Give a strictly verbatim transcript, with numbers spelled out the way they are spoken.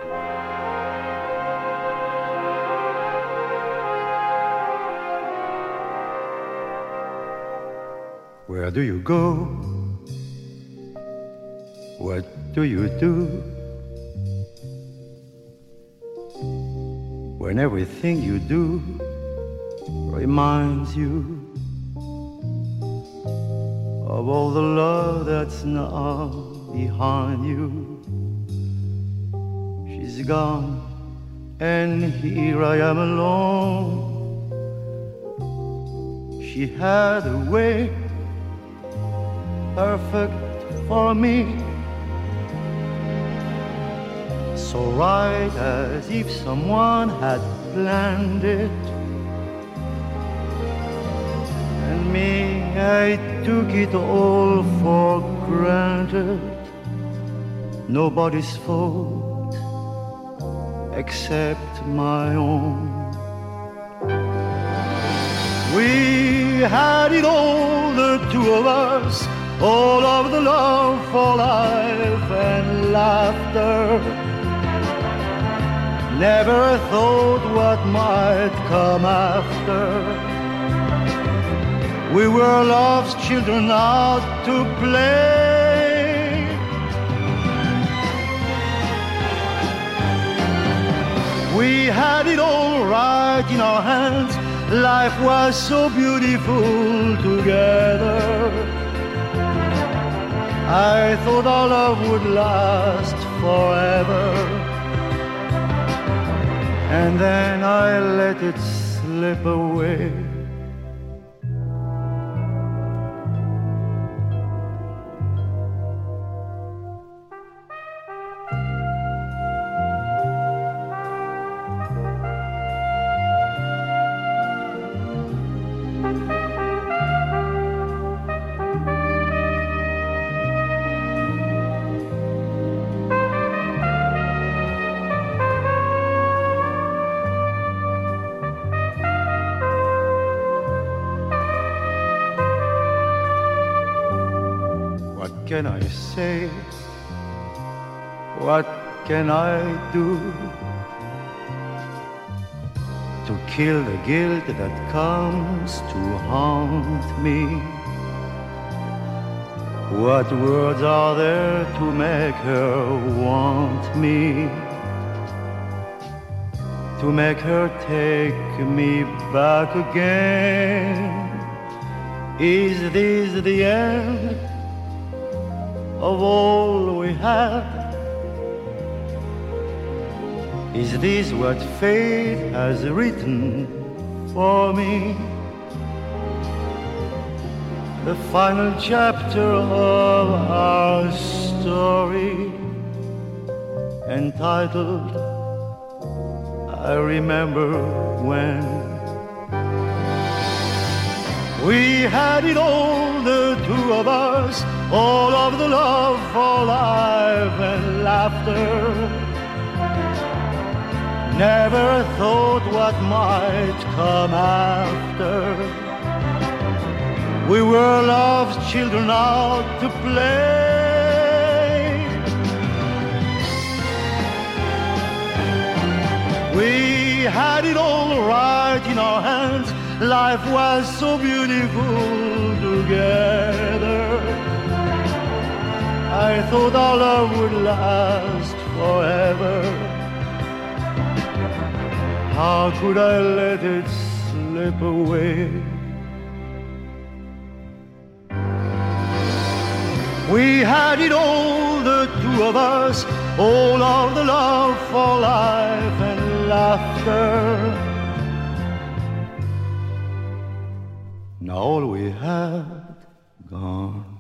Where do you go? What do you do? When everything you do reminds you of all the love that's now behind you. She's gone and here I am alone. She had a way perfect for me, so right as if someone had planned it. And me, I took it all for granted. Nobody's fault except my own. We had it all, the two of us, all of the love for life and laughter. Never thought what might come after. We were love's children out to play. We had it all right in our hands. Life was so beautiful together. I thought our love would last forever, and then I let it slip away. What can I say? What can I do to kill the guilt that comes to haunt me? What words are there to make her want me? To make her take me back again? Is this the end of all we had? Is this what fate has written for me? The final chapter of our story, entitled I Remember When. We had it all, the two of us, all of the love for life and laughter. Never thought what might come after. We were love's children out to play. We had it all right in our hands. Life was so beautiful together. I thought our love would last forever. How could I let it slip away? We had it all, the two of us, all of the love for life and laughter. Now all we had gone.